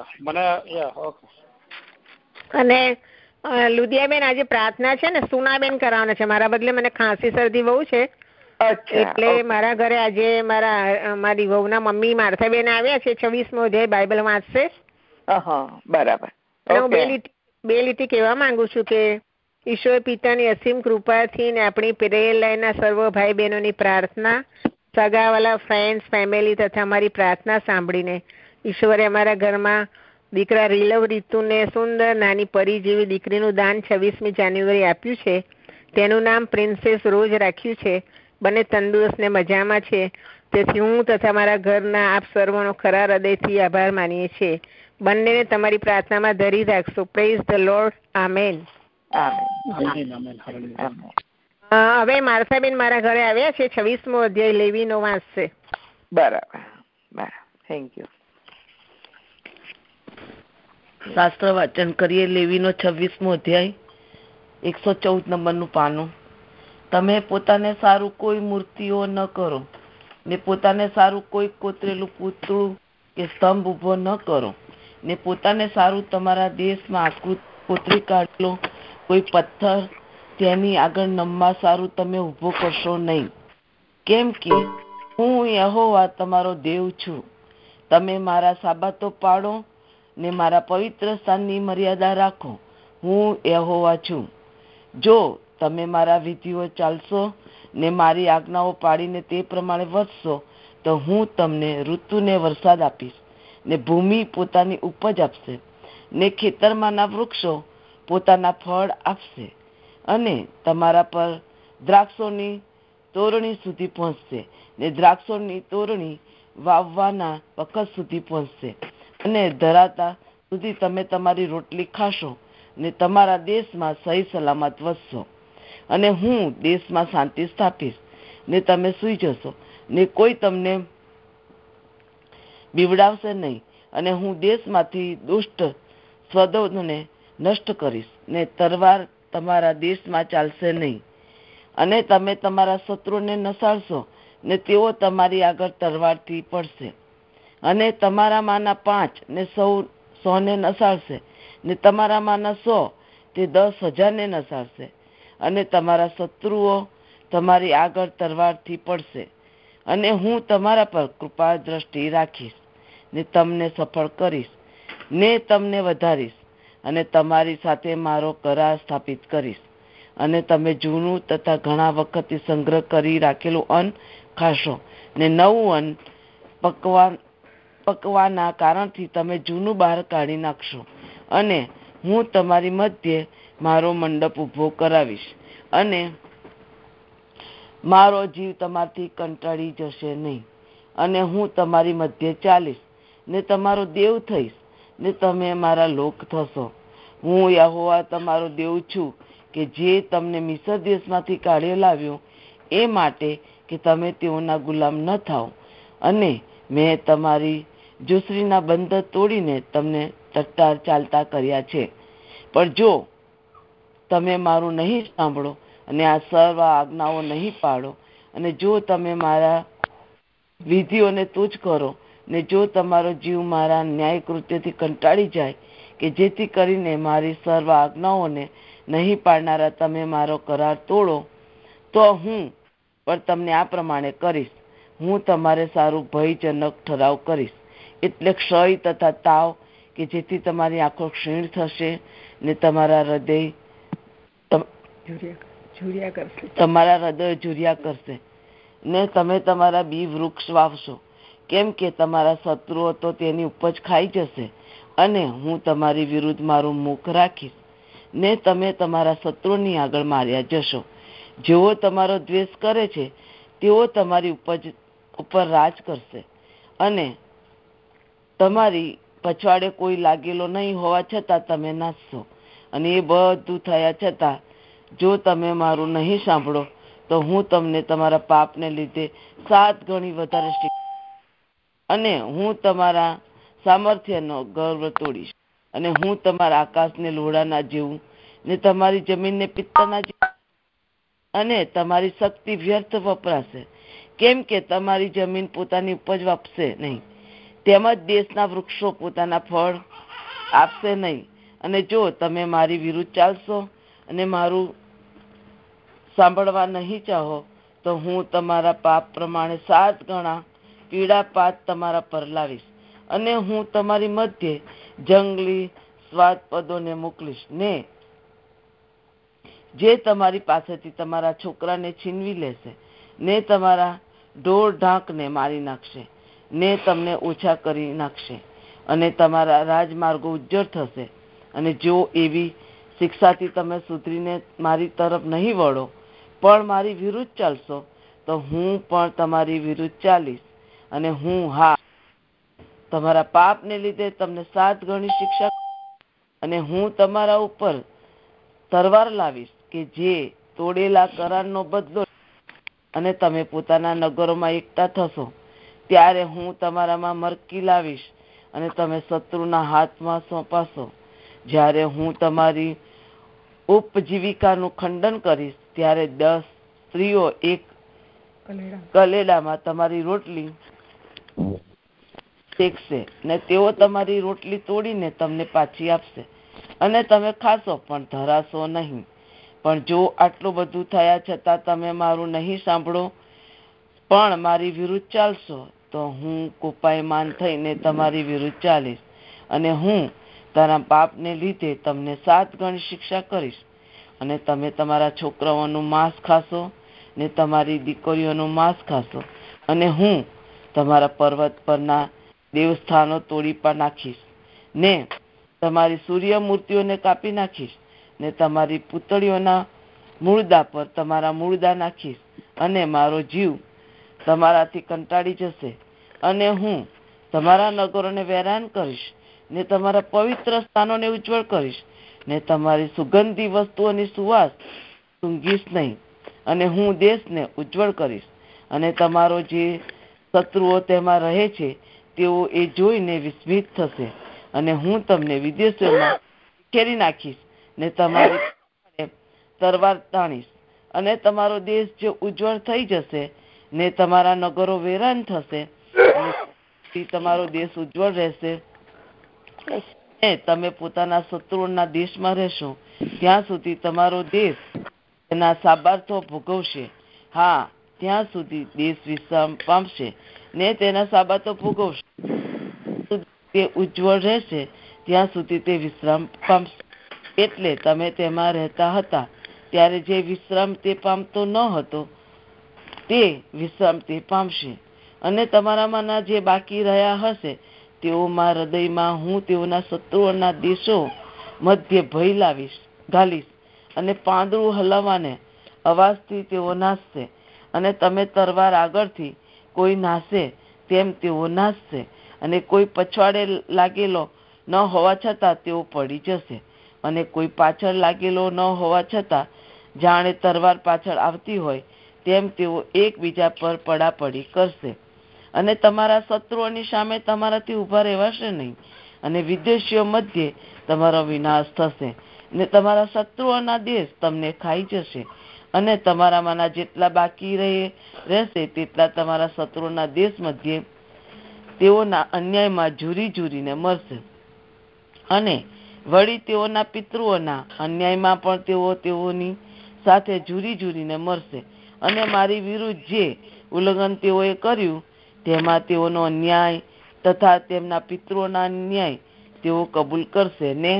અને લુધિયાબેન, આજે પ્રાર્થના છે ને, સુનાબેન કરાવવાના છે. મારા બદલે મને ખાંસી શરદી બહુ છે, એટલે મારા ઘરે આજે મારી વહુના મમ્મી માર્થાબેન આવ્યા છે. 26મો અધ્યાય બાઇબલ વાંચશે. બરાબર. હું બે લીટી કહેવા માંગુ છું કે ઈશ્વર પિતાની અસીમ કૃપાથી ને આપણી પ્રેયર લાઈનના સર્વ ભાઈ બહેનોની પ્રાર્થના, સગાવાલા, ફ્રેન્ડ્સ, ફેમિલી તથા અમારી પ્રાર્થના સાંભળીને ઈશ્વરે અમારા ઘરમાં દીકરા રીલવ રીતુને સુંદર નાની પરી જેવી દીકરીનું દાન 26મી જાન્યુઆરી આપ્યું છે. તેનું નામ પ્રિન્સેસ રોજ રાખ્યું છે. બંને તંદુરસ્ત ને મજામાં છે. તેથી હું તથા મારા ઘરના આપ સર્વનો ખરા હૃદયથી આભાર માનીએ છીએ. બંનેને તમારી પ્રાર્થનામાં ધરી રાખશો. Praise the lord. આમેન. હવે માર્થાબેન મારા ઘરે આવ્યા છે. 26મો અધ્યાય લેવીનો વાંચશે. બરાબર. Thank you. શાસ્ત્ર વાચન કરીએ. લેવીનો 26મો અધ્યાય, 114 નંબરનું પાનું. તમે પોતાને સારું કોઈ મૂર્તિઓ ન કરો ને પોતાને સારું કોઈ કોતરેલું પૂતળું કે સ્તંભ ઉભો ન કરો ને પોતાને સારું તમારા દેશમાં આકૃત કોતરી કાઢેલો કોઈ પથ્થર તેની આગળ નમવા સારું તમે ઉભો કરશો નહીં. કેમ કે હું યહોવા તમારો દેવ છું. તમે મારા સાબાતો પાળો ને મારા પવિત્ર સ્થાનની મર્યાદા રાખો. હું યહોવા છું. જો તમે મારા વિધિઓ ચાલશો ને મારી આજ્ઞાઓ પાડીને તે પ્રમાણે વધશો તો હું તમને ઋતુને વરસાદ આપીશ ને ભૂમિ પોતાની ઉપજ આપશે ને ખેતરમાંના વૃક્ષો પોતાના ફળ આપશે અને તમારા પર દ્રાક્ષોની તોરણી સુધી પહોંચશે ને દ્રાક્ષોની તોરણી વાવવાના વખત સુધી પહોંચશે અને ધરાતા સુધી તમે તમારી રોટલી ખાશો ને તમારા દેશમાં સહી સલામત વસશો. અને હું દેશમાં શાંતિ સ્થાપીશ ને તમે સુઈ જશો ને કોઈ તમને બીવડાવશે નહીં. અને હું દેશમાંથી દુષ્ટ સ્વદોને નષ્ટ કરીશ ને તરવાર તમારા દેશમાં ચાલશે નહીં. અને તમે તમારા શત્રુને નસાડશો ને તેઓ તમારી આગળ તરવારથી પડશે. અને તમારામાંના 5 ને 100 નસાડશે ને તમારામાંના 100 તે 10,000 ને નસાડશે. અને તમારા શત્રુઓ તમારી આગળ તરવારથી પડશે. અને હું તમારા પર કૃપા દ્રષ્ટિ રાખીશ ને તમને સફળ કરીશ ને તમને વધારીશ અને તમારી સાથે મારો કરાર સ્થાપિત કરીશ. અને તમે જૂનું તથા ઘણા વખતથી સંગ્રહ કરી રાખેલું અન્ન ખાશો ને નવું અન્ન પકવાના કારણથી તમે જૂનું બહાર કાઢી નાખશો. અને હું તમારી મધ્યે મારો મંડપ ઉભો કરાવીશ અને મારો જીવ તમારથી કંટાળી જશે નહીં. અને હું તમારી મધ્યે ચાલીશ ને તમારો દેવ થઈશ ને તમે મારા લોક થશો. હું યહોવા તમારો દેવ છું કે જે તમને મિસ્ર દેશમાંથી કાઢી લાવ્યો. એ માટે કે તમે તેઓના ગુલામ ન થાઓ, અને મેં તમારી જોસરીના બંધ તોડીને તમને તટ્ટાર ચાલતા કર્યા છે. પણ જો તમે મારું નહીં સાંભળો અને આ સર્વ આજ્ઞાઓ નહીં પાડો, અને જો તમે મારા વિધિઓને તુચ્છ કરો, ને જો તમારો જીવ મારા ન્યાય કૃત્યથી કંટાળી જાય, કે જેથી કરીને મારી સર્વ આજ્ઞાઓને નહીં પાડનારા તમે મારો કરાર તોડો, તો હું પણ તમને આ પ્રમાણે કરીશ. હું તમારે સારું ભયજનક ઠરાવ કરીશ, એટલે ક્ષય તથા તાવ, કે જેથી તમારી આંખો ક્ષીણ થશે ને તમારા હૃદય ઝુર્યા કરશે, ને તમે તમારા બી વૃક્ષ વાવશો, કેમ કે તમારા શત્રુઓ તો તેની ઉપજ ખાઈ જશે, અને હું તમારી વિરુદ્ધ મારું મુખ રાખીશ, ને તમે તમારા શત્રુઓની આગળ માર્યા જશો. જેઓ તમારો દ્વેષ કરે છે તેઓ તમારી ઉપજ ઉપર રાજ કરશે, અને તમારી પછવાડે કોઈ લાગેલો નહીં હોવા છતાં તમે નાચશો. અને એ બધું થયા છતાં જો તમે મારું નહીં સાંભળો, તો હું તમને તમારા પાપને લીધે 7 ગણી વધારે અને હું તમારા સામર્થ્યનો ગર્વ તોડીશ, અને હું તમારા આકાશને લોડાના જેવું, ને તમારી જમીનને પિત્તળના જેવું, અને તમારી શક્તિ વ્યર્થ વપરાશે, કેમ કે તમારી જમીન પોતાની ઉપજ આપશે નહીં, તેમજ દેશના વૃક્ષો પોતાના ફળ આપશે નહીં. અને જો તમે મારી વિરુદ્ધ ચાલશો અને મારું સાંભળવા નહીં ચાહો, તો હું તમારા પાપ પ્રમાણે 7 ગણા પીડાપાત તમારા પર લાવીશ, અને હું તમારી મધ્યે જંગલી સ્વાદપદોને મોકલીશ, ને જે તમારી પાસેથી તમારા છોકરાને છીનવી લેશે, ને તમારા ઢોર ઢાંકને મારી નાખશે, ને તમને ઓછા કરી નાખશે, અને તમારા રાજમાર્ગો ઉજ્જળ થશે. અને જો એવી શિક્ષાથી તમે સુધરીને મારી તરફ નહીં વળો, પણ મારી વિરુદ્ધ ચાલશો, તો હું પણ તમારી વિરુદ્ધ ચાલીશ, અને હું તમારા પાપને લીધે તમને 7 ગણી શિક્ષા, અને હું તમારા ઉપર તરવાર લાવીશ, કે જે તોડેલા કરારનો બદલો, અને તમે પોતાના નગરોમાં એકઠા થશો, ત્યારે હું તમારામાં મરકી લાવીશ, અને તમે શત્રુના હાથમાં સોંપાશો. જ્યારે હું તમારી ઉપજીવિકાનું ખંડન કરીશ, ત્યારે 10 સ્ત્રીઓ એક કલેડામાં તમારી રોટલી શેકશે, ને તેઓ તમારી રોટલી તોડીને તમને પાછી આપશે, અને તમે ખાશો પણ ધરાશો નહીં. પણ જો આટલું બધું થયા છતાં તમે મારું નહીં સાંભળો, પણ મારી વિરુદ્ધ ચાલશો, તો હું કોપાયમાન થઈને તમારી વિરુદ્ધ ચાલીશ, અને હું તારા પાપને લીધે તમને 7 ગણી શિક્ષા કરીશ. અને તમે તમારા છોકરાઓનું માંસ ખાશો, ને તમારી દીકરીઓનું માંસ ખાશો, અને હું તમારા પર્વત પરના દેવસ્થાનો તોડી નાખીશ, ને તમારી સૂર્ય મૂર્તિઓને કાપી નાખીશ, ને તમારી પુતળીઓના મૂળદા પર તમારા મૂળદા નાખીશ, અને મારો જીવ તમારાથી કંટાળી જશે, અને હું તમારા નગરોને વેરાન કરીશ, ને તમારા પવિત્ર સ્થાનોને ઉજ્જવળ કરીશ, ને તમારી સુગંધી વસ્તુઓની સુવાસ સૂંઘીશ નહીં, અને હું દેશને ઉજ્જવળ કરીશ, અને તમારો જે શત્રુઓ તેમાં રહે છે તેઓ એ જોઈને વિસ્મિત થશે, અને હું તમને વિદેશોમાં વિખેરી નાખીશ, ને તમારી તરવાર તાણીશ, અને તમારો દેશ જે ઉજ્જવળ થઈ જશે, ને તમારા નગરો વેરાન થશે, અને તમારો દેશ ઉજ્જવળ રહેશે, ને તમે પોતાના શત્રુઓના દેશમાં રહેશો, ત્યાં સુધી તમારો દેશ તેના સામર્થ્યો ભોગવશે. ત્યાં સુધી દેશ વિશ્રામ પામશે, ને તેના સાબતો ભોગવશે. તે ઉજ્જવળ રહેશે ત્યાં સુધી તે વિશ્રામ પામશે. એટલે તમે તેમાં રહેતા હતા ત્યારે જે વિશ્રામ તે પામતો ન હતો, તે વિશ્રામ તે પામશે. અને તમારામાંના જે બાકી રહ્યા હશે, તેઓમાં હૃદયમાં હું તેઓના શત્રુઓના દેશો મધ્ય ભય ઘાલીશ, અને પાંદડું હલાવવાને અવાજથી તેઓ નાચશે, અને તમે તરવાર આગળથી કોઈ નાશે તેમ તેઓ નાચશે, અને કોઈ પછવાડે લાગેલો ન હોવા છતાં તેઓ પડી જશે, અને કોઈ પાછળ લાગેલો ન હોવા છતાં જાણે તરવાર પાછળ આવતી હોય તેમ તેઓ એકબીજા પર પડાપડી કરશે અને તમારા શત્રુઓની સામે તમારાથી ઉભા રહેવાશે નહીં અને વિદેશીઓ મધ્યે તમારો વિનાશ થશે ને તમારા શત્રુઓના દેશ તમને ખાઈ જશે અને તમારામાંના જેટલા બાકી રહેશે તેટલા તમારા શત્રુઓના દેશ મધ્યે તેઓના અન્યાયમાં ઝૂરીને મરશે અને વળી તેઓના પિતૃઓના અન્યાયમાં પણ તેઓની સાથે ઝૂરીને મરશે અને મારી વિરુદ્ધ જે ઉલ્લંઘન તેઓએ કર્યું તેમાં તેઓનો અન્યાય તથા તેમના પિતૃઓના અન્યાય તેઓ કબૂલ કરશે ને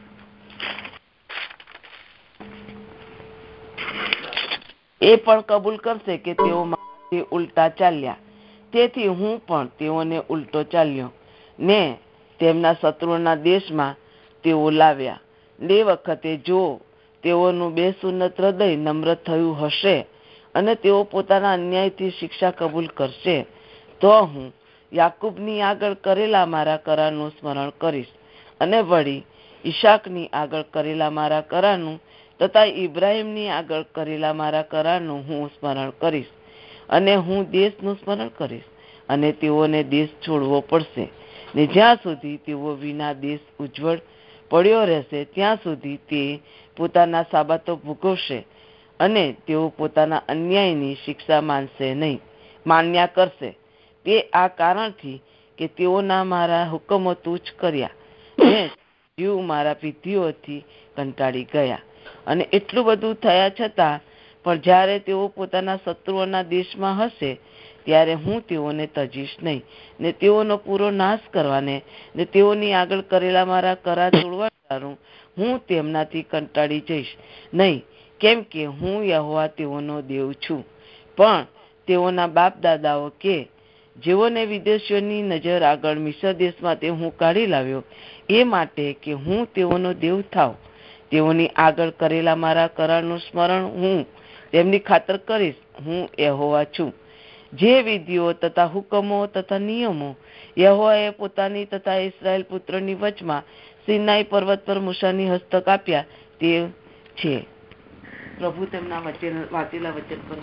એ પણ કબૂલ કરશે કે તેઓ મારાથી ઉલટા ચાલ્યા, તેથી હું પણ તેઓને ઉલટો ચાલ્યો ને તેમના શત્રુઓના દેશમાં તેઓ લાવ્યા. એ વખતે જો તેઓનું બેસુન્નત હૃદય નમ્ર થયું હશે અને તેઓ પોતાના અન્યાયથી શિક્ષા કબૂલ કરશે તો હું યાકૂબની આગળ કરેલા મારા કરારનું સ્મરણ કરીશ અને વળી ઈશાકની આગળ કરેલા મારા કરારનું તથા ઇબ્રાહીમની આગળ કરેલા મારા કરારનું હું સ્મરણ કરીશ અને હું દેશનું સ્મરણ કરીશ અને તેઓને દેશ છોડવો પડશે ને જ્યાં સુધી તેઓ વિના દેશ ઉજ્જવળ પડ્યો રહેશે ત્યાં સુધી તે પોતાના સાબાતો ભોગવશે અને તેઓ પોતાના અન્યાયની શિક્ષા માન્યા કરશે. તે આ કારણથી કે તેઓના મારા હુકમો તુચ્છ કર્યા ને જીવ મારા વિધિઓથી કંટાળી ગયા. અને એટલું બધું થયા છતાં પણ જ્યારે તેઓ પોતાના શત્રુઓના દેશમાં હશે ત્યારે હું તેઓને તજીશ નહીં ને તેઓનો પૂરો નાશ કરવાને ને તેઓની આગળ કરેલા મારા કરાર તોડવાનું હું તેમનાથી કંટાળી જઈશ નહીં, કેમ કે હું યહોવા તેઓનો દેવ છું. પણ તેઓના બાપ દાદાઓ કે જેઓને વિદેશીઓની નજર આગળ મિસ્ર દેશમાંથી હું કાઢી લાવ્યો એ માટે કે હું તેઓનો દેવ થાવ, તેઓની આગળ કરેલા મારા કરારનું સ્મરણ હું તેમની ખાતર કરીશ. હું યહોવા છું. જે વિધિઓ તથા હુકમો તથા નિયમો યહોવાએ પોતાની તથા ઇસ્રાએલ પુત્રોની વચમાં સિનાઈ પર્વત પર મૂસાની હસ્તક આપ્યા તે છે. પ્રભુ તેમના વાંચેલા વચન પર.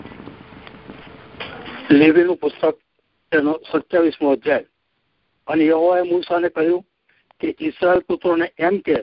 લેવીનું પુસ્તક તેનો 27મો અધ્યાય. અને યહોવાએ મૂસાને કહ્યું કે ઇસ્રાએલ પુત્રોને એમ કે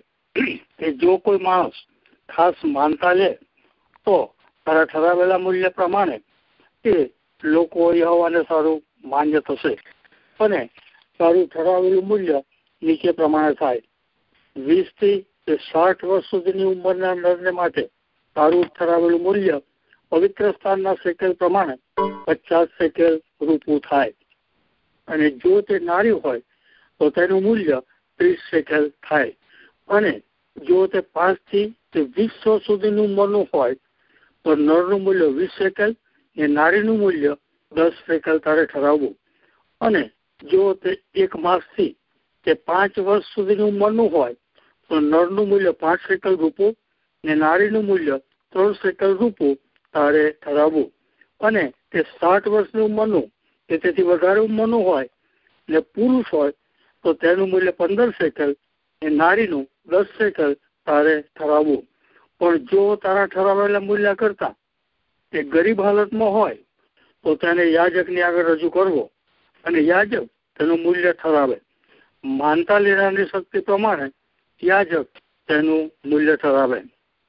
જો કોઈ માણસ ખાસ માનતા લે તો તારા ઠરાવેલા મૂલ્ય પ્રમાણે તે લોકો યહોવાને સારું માન્ય થશે અને તારું ઠરાવેલું મૂલ્ય નીચે પ્રમાણે થાય. 20 થી 60 વર્ષ સુધીની ઉંમરના નરને માટે તારું ઠરાવેલું મૂલ્ય પવિત્ર સ્થાનના શેકેલ પ્રમાણે 50 શેકેલ રૂપું થાય. અને જો તે નારી હોય તો તેનું મૂલ્ય 30 શેકેલ થાય. અને જો તે 5 થી 20 વર્ષ સુધીની ઉંમરનું હોય તો નરનું મૂલ્ય 20 શેકેલ ને નારીનું મૂલ્ય 10 શેકેલ તારે ઠરાવવું. અને જો તે 1 માસથી તે 5 વર્ષ સુધીની ઉંમરનું હોય તો નરનું મૂલ્ય 5 શેકેલ રૂપું ને નારીનું મૂલ્ય 3 શેકેલ રૂપું તારે ઠરાવવું. અને તે 60 વર્ષની ઉંમરનું કે તેથી વધારે ઉંમરનું હોય ને પુરુષ હોય તો તેનું મૂલ્ય 15 શેકેલ ને નારીનું 10 શેકેલ તારે ઠરાવવું. પણ જો તારા ઠરાવેલા મૂલ્ય કરતા તે ગરીબ હાલતમાં હોય તો તેને યાજકની આગળ રજૂ કરવો અને યાજક તેનું મૂલ્ય ઠરાવે. માનતા લેનારની શક્તિ પ્રમાણે યાજક તેનું મૂલ્ય ઠરાવે.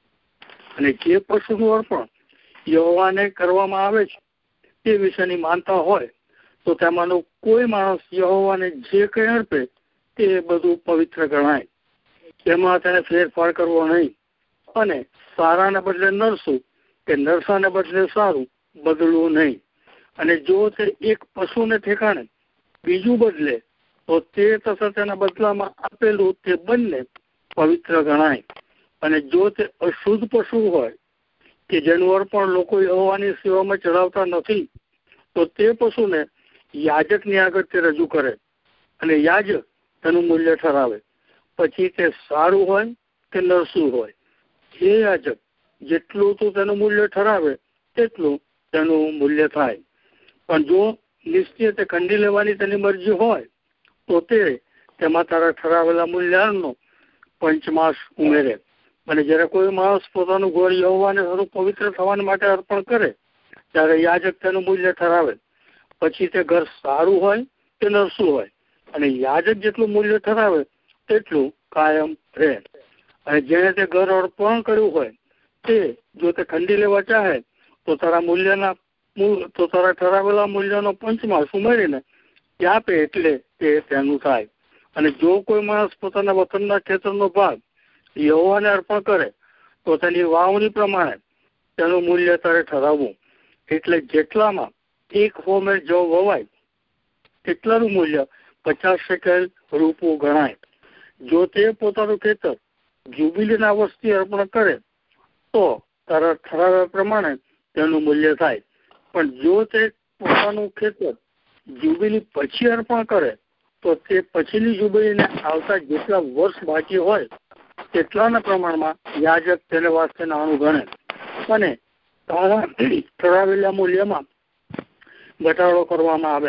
અને જે પશુનું અર્પણ યહોવાને કરવામાં આવે છે તે વિશેની માનતા હોય તો તેમાંનો કોઈ માણસ યહોવાને જે કંઈ અર્પે તે બધું પવિત્ર ગણાય. તેમાં તેને ફેરફાર કરવો નહીં. અને સારાને બદલે નરસું કે નરસાને બદલે સારું બદલવું નહીં. અને જો તે એક પશુને ઠેકાણે બીજું બદલે તો તે તથા તેના બદલામાં આપેલું તે બંને પવિત્ર ગણાય. અને જો તે અશુદ્ધ પશુ હોય કે જેનું અર્પણ લોકો યહોવાની સેવામાં ચડાવતા નથી તો તે પશુને યાજકની આગળ તે રજૂ કરે અને યાજક તેનું મૂલ્ય ઠરાવે. પછી તે સારું હોય કે નરસું હોય, જે યાજક જેટલું તું તેનું મૂલ્ય ઠરાવે તેટલું તેનું મૂલ્ય થાય. પણ જો નિશ્ચય તે કંડી લેવાની તેની મરજી હોય તો તે તેમાં તારા ઠરાવેલા મૂલ્યનો પંચમાસ ઉમેરે. અને જ્યારે કોઈ માણસ પોતાનું ઘર યહોવાને સારું પવિત્ર થવા માટે અર્પણ કરે ત્યારે યાજક તેનું મૂલ્ય ઠરાવે. પછી તે ઘર સારું હોય કે નરસું હોય, અને યાજક જેટલું મૂલ્ય ઠરાવે તેટલું કાયમ રહે. અને જેને તે ઘર અર્પણ કર્યું હોય તે જો તે ખંડી લેવા ચાહે તો તારા ઠરાવેલા મૂલ્યનો પંચમાંશ ઉમેરીને તે આપે એટલે તે તેનું થાય. અને જો કોઈ માણસ પોતાના વતનના ખેતરનો ભાગ યહોવાને અર્પણ કરે તો તેની વાવણી પ્રમાણે તેનું મૂલ્ય તારે ઠરાવવું. એટલે જેટલામાં 1 હોમેર જવ વવાય તેટલાનું મૂલ્ય 50 શેકેલ રૂપું ગણાય. જો તે પોતાનું ખેતર જ્યુબિલીના વર્ષથી અર્પણ કરે તો તારા ઠરાવ્યા પ્રમાણે તેનું મૂલ્ય થાય. પણ જો તે પોતાનું ખેતર જ્યુબિલી પછી અર્પણ કરે તો તે પછીની જ્યુબિલીને આવતા જેટલા વર્ષ બાકી હોય તેટલાના પ્રમાણમાં યાજક તેને વાસ્તે નાણું ગણે અને તારા ઠરાવેલા મૂલ્યમાં ઘટાડો કરવામાં આવે.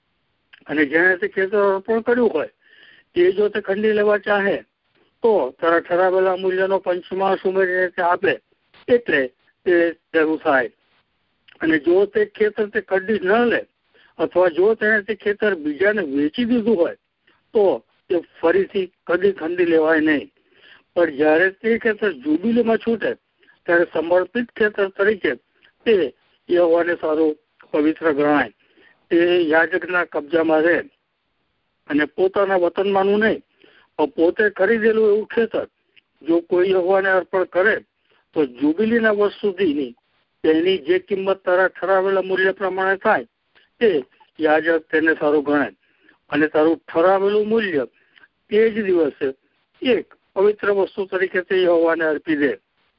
અને જેને તે ખેતર અર્પણ કર્યું હોય તે જો તે ખંડી લેવા ચાહે તો તારા ઠરાવેલા મૂલ્યનો પંચમાંશ ઉમેરીને તે આપે એટલે તે તેનું થાય. અને જો તે ખેતર તે ખંડી ન લે અથવા જો તેને તે ખેતર બીજાને વેચી દીધું હોય તો તે ફરીથી કદી ખંડી લેવાય નહીં. પણ જ્યારે તે ખેતર જ્યુબિલીમાં છૂટે ત્યારે સમર્પિત ખેતર તરીકે તે યહોવાને સારું પવિત્ર ગણાય. તે યાજકના કબજામાં રહે અને પોતાના વતનમાંનું નહીં પણ પોતે ખરીદેલું એવું ખેતર જો કોઈ યહોવાને અર્પણ કરે તો જ્યુબિલીના વર્ષ સુધીની તેની જે કિંમત તારા ઠરાવેલા મૂલ્ય પ્રમાણે થાય તે યાજક તેને સારું ગણાય. અને તારું ઠરાવેલું મૂલ્ય તે જ દિવસે એક પવિત્ર વસ્તુ તરીકે તે યહોવાને અર્પી દે.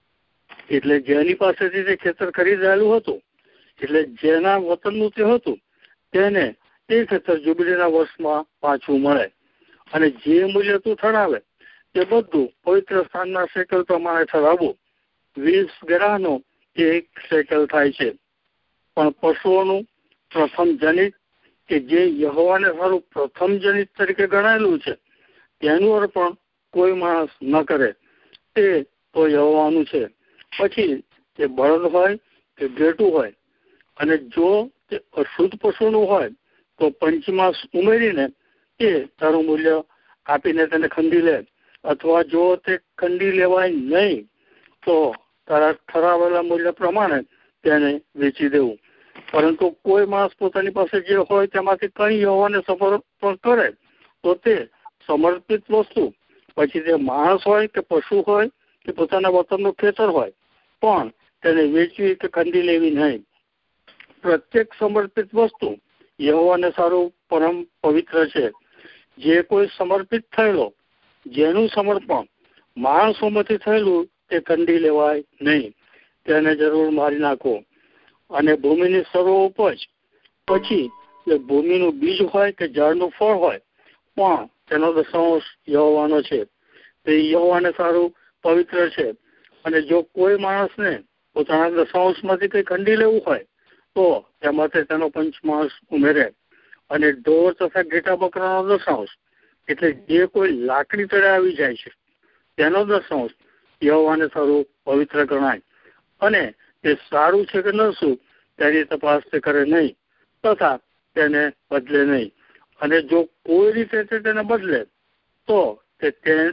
એટલે જેની પાસેથી તે ખેતર ખરીદાયેલું હતું એટલે જેના વતનનું તે હતું તેને તે ખેતર જ્યુબિલીના વર્ષમાં પાછું મળે. અને જે મૂલ્ય તું ઠરાવે તે બધું પવિત્ર સ્થાનના શેકલ પ્રમાણે ઠરાવવું. 20 ગરાનો 1 શેકલ થાય છે. પણ પશુઓનું પ્રથમ જનિત કે જે યહોવાને સારું પ્રથમ જનિત તરીકે ગણાયેલું છે તેનું અર્પણ કોઈ માણસ ન કરે, તે તો યહોવાનું છે. પછી તે બળદ હોય કે ઘેટું હોય, અને જો તે અશુદ્ધ પશુનું હોય તો પંચમાંશ ઉમેરીને તે તારું મૂલ્ય આપીને તેને ખંડી લે. અથવા જો તે ખંડી લેવાય નહીં તો તારા ઠરાવેલા મૂલ્ય પ્રમાણે તેને વેચી દેવું. પરંતુ કોઈ માણસ પોતાની પાસે જે હોય તેમાંથી કંઈ યહોવાને સમર્પણ કરે તો તે સમર્પિત વસ્તુ, પછી તે માણસ હોય કે પશુ હોય કે પોતાના વતનનું ખેતર હોય, પણ તેને વેચવી કે ખંડી લેવી નહીં. પ્રત્યેક સમર્પિત વસ્તુ યહોવાને સારું પરમ પવિત્ર છે. જે કોઈ સમર્પિત થયેલો જેનું સમર્પણ માણસોમાંથી થયેલું તે ખંડી લેવાય નહીં, તેને જરૂર મારી નાખો. અને ભૂમિની સર્વ ઉપજ, પછી એ ભૂમિનું બીજ હોય કે ઝાડનું ફળ હોય, પણ તેનો દશાંશ યહોવાનો છે. તે યહોવાને સારું પવિત્ર છે. અને જો કોઈ માણસને પોતાના દશાંશમાંથી કંઈ ખંડી લેવું હોય તો તેમાંથી તેનો પંચમાંશ ઉમેરે. અને ઢોર તથા ઘેટા બકરાનો દશાંશ, એટલે જે કોઈ લાકડી તળે આવી જાય છે તેનો દશાંશ યહોવાને સારું પવિત્ર ગણાય. અને તે સારું છે કે નરસું તેની તપાસ તે કરે નહીં તથા તેને બદલે નહીં. અને જો કોઈ રીતે તેને બદલે તો તે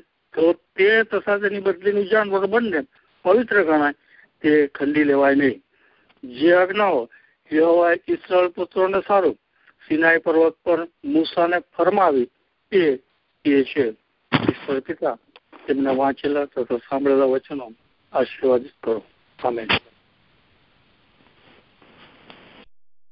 તથા તેની બદલીનું જાનવર બંને પવિત્ર ગણાય, તે ખંડી લેવાય નહીં. જે આજ્ઞાઓ યહોવાએ ઇસ્રાએલ પુત્રોને સારું સિનાઈ પર્વત પર મૂસાને ફરમાવી તે છે. ઈશ્વર પિતા તેમના વાંચેલા તથા સાંભળેલા વચનો આશીર્વાદિત કરો. આમેન.